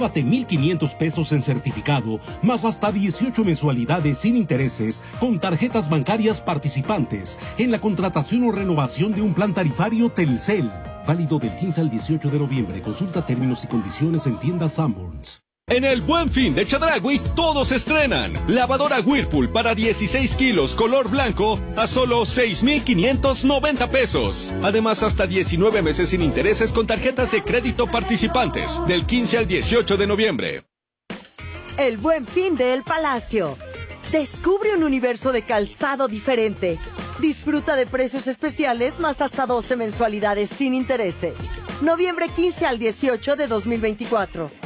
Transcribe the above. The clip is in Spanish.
Llévate 1,500 pesos en certificado, más hasta 18 mensualidades sin intereses con tarjetas bancarias participantes en la contratación o renovación de un plan tarifario Telcel. Válido del 15 al 18 de noviembre. Consulta términos y condiciones en tiendas Sanborns. En el Buen Fin de Chedraui, todos estrenan. Lavadora Whirlpool para 16 kilos color blanco a solo 6,590 pesos. Además, hasta 19 meses sin intereses con tarjetas de crédito participantes, del 15 al 18 de noviembre. El Buen Fin de El Palacio. Descubre un universo de calzado diferente. Disfruta de precios especiales más hasta 12 mensualidades sin intereses. Noviembre 15 al 18 de 2024.